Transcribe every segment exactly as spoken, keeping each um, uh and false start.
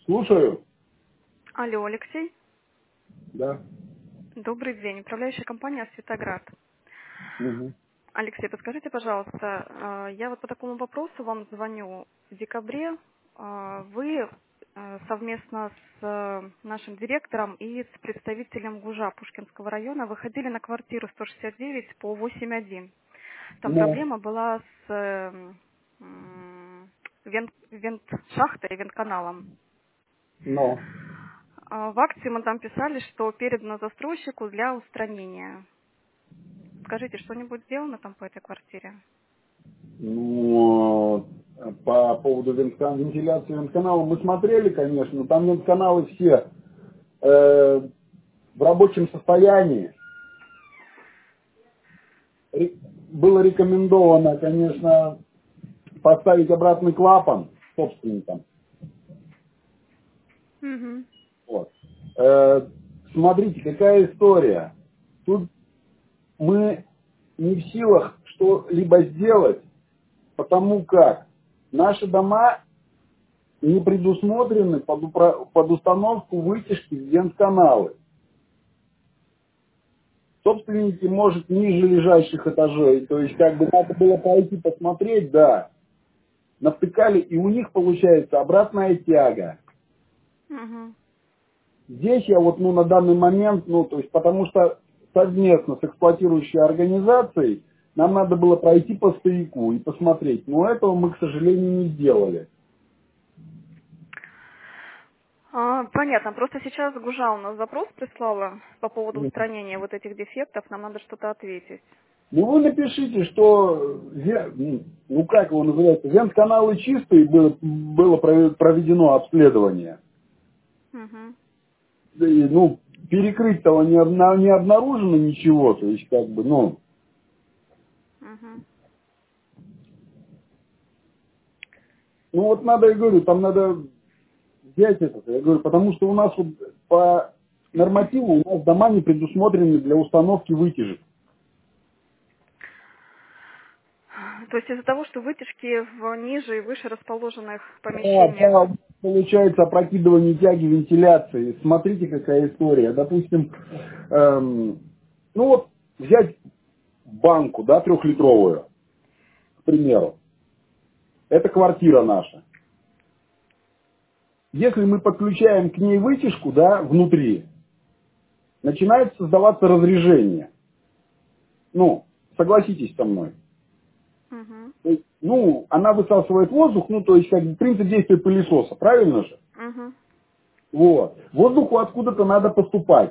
Слушаю. Алло, Алексей. Да. Добрый день. Управляющая компания «Светоград». Мгм. Алексей, подскажите, пожалуйста, э, я вот по такому вопросу вам звоню. В декабре э, вы э, совместно с э, нашим директором и с представителем ГУЖа Пушкинского района выходили на квартиру сто шестьдесят девять по восемь один. Там Но, проблема была с э, м, вент, вент-шахтой, вент-каналом. но. А В акции мы там писали, что передано застройщику для устранения. Скажите, что-нибудь сделано там по этой квартире? Ну, по поводу венткан- вентиляции вентканала мы смотрели, конечно, но там вентканалы все э, в рабочем состоянии. Ре- Было рекомендовано, конечно, поставить обратный клапан собственникам. Угу. Вот. Э, смотрите, какая история. Тут мы не в силах что-либо сделать, потому как наши дома не предусмотрены под, упра- под установку вытяжки в вентканалы. Собственники, может, ниже лежащих этажей, то есть как бы надо было пойти посмотреть, да, навтыкали, и у них получается обратная тяга. Угу. Здесь я вот, ну, на данный момент, ну, то есть, потому что совместно с эксплуатирующей организацией нам надо было пройти по стояку и посмотреть, но этого мы, к сожалению, не сделали. А, понятно. Просто сейчас ГУЖа у нас запрос прислала по поводу устранения вот этих дефектов. Нам надо что-то ответить. Ну, вы напишите, что, ве- ну, ну, как его называется, вентканалы чистые, было, было прове- проведено обследование. Угу. Да и, ну, перекрыть-того не, обна- не обнаружено ничего, то есть, как бы, ну, Угу. ну, вот надо, я говорю, там надо взять это, я говорю, потому что у нас вот по нормативу у нас дома не предусмотрены для установки вытяжек. То есть из-за того, что вытяжки в ниже и выше расположенных Да, помещениях. да, получается опрокидывание тяги вентиляции. Смотрите, какая история. Допустим, эм, ну вот взять банку, да, трехлитровую, к примеру. Это квартира наша. Если мы подключаем к ней вытяжку, да, внутри, начинает создаваться разрежение. Ну, согласитесь со мной. Угу. То есть, ну, она высасывает воздух, ну, то есть, как бы, принцип действия пылесоса, правильно же? Угу. Вот. Воздуху откуда-то надо поступать.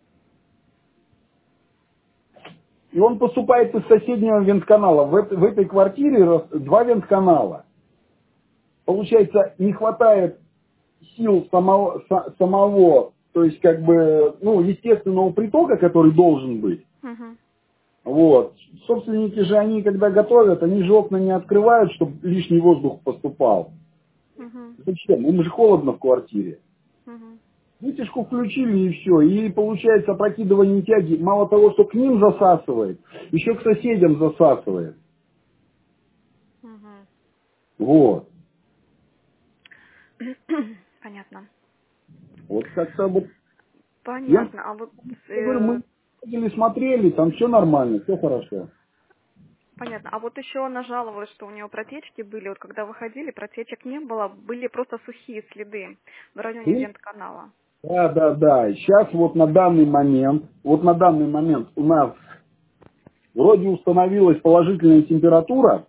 И он поступает из соседнего вентканала. В, эт- в этой квартире рас- два вентканала. Получается, не хватает сил самого, са- самого, то есть, как бы, ну, естественного притока, который должен быть. Угу. Вот. Собственники же, они, когда готовят, они же окна не открывают, чтобы лишний воздух поступал. Угу. Зачем? Им же холодно в квартире. Угу. Вытяжку включили и все. И получается опрокидывание тяги, мало того, что к ним засасывает, еще к соседям засасывает. Угу. Вот. Понятно. Вот как-то вот. Я, Понятно. А вот я говорю, э, мы ходили, смотрели, там все нормально, все хорошо. понятно. А вот еще она жаловалась, что у нее протечки были. Вот когда выходили, протечек не было, были просто сухие следы в районе И- вентканала. Да, да, да. Сейчас вот на данный момент, вот на данный момент у нас вроде установилась положительная температура,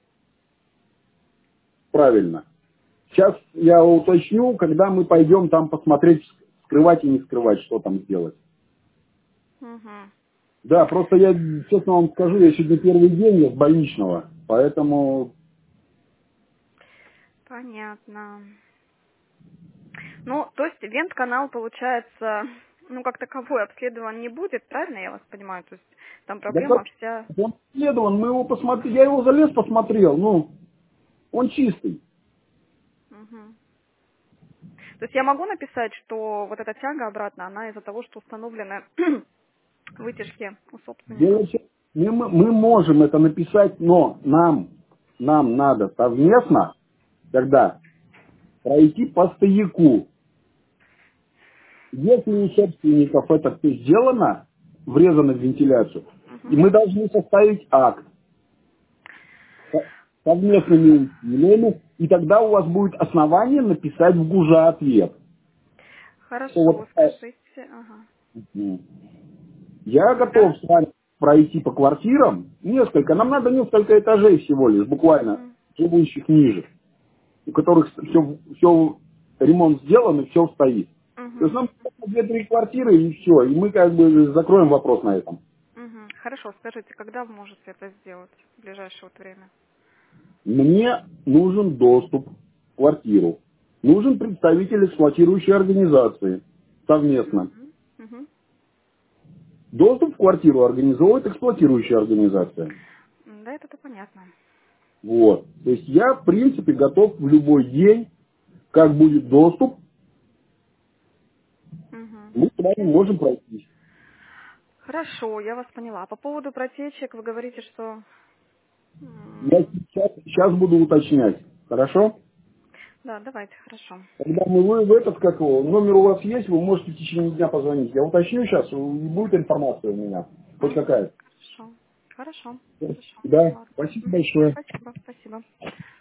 правильно. Сейчас я уточню, когда мы пойдем там посмотреть, скрывать и не скрывать, что там сделать. Угу. Да, просто я, честно вам скажу, я сегодня первый день я с больничного, поэтому, Понятно. Ну, то есть вент-канал, получается, ну, как таковой обследован не будет, правильно я вас понимаю? То есть там да как проблема вся... он исследован, мы его посмотрели, я его залез посмотрел, ну, он чистый. Мгм. То есть я могу написать, что вот эта тяга обратно, она из-за того, что установлены вытяжки у Дело собственников. в чем, мы, мы мы можем это написать, но нам, нам надо совместно, когда пройти по стояку. Если у собственников это все сделано, врезано в вентиляцию, Угу. и мы должны составить акт со- совместными усилиями, и тогда у вас будет основание написать в ГУЖа ответ. Хорошо, Вот, э, скажите. Ага. м, я Да? готов с вами пройти по квартирам, несколько, нам надо несколько этажей всего лишь, буквально, Угу. живущих ниже, у которых все, все ремонт сделан и все стоит. То есть Угу. нам две-три квартиры и все, и мы как бы закроем вопрос на этом. Угу. Хорошо, скажите, когда вы можете это сделать в ближайшее вот время? Мне нужен доступ в квартиру. Нужен представитель эксплуатирующей организации совместно. Угу. Угу. Доступ в квартиру организовывает эксплуатирующая организация. Да, это-то понятно. Вот. То есть я, в принципе, готов в любой день, как будет доступ, Угу. мы с вами можем пройтись. Хорошо, я вас поняла. По поводу протечек вы говорите, что... Я м, сейчас, сейчас буду уточнять. Хорошо? Да, давайте, хорошо. Когда мы вы в этот, как его, номер у вас есть, вы можете в течение дня позвонить. Я уточню сейчас, и будет информация у меня. Хоть Угу. какая. Хорошо. Хорошо. Хорошо. Да, Ладно. спасибо Мгм. большое. Спасибо, спасибо.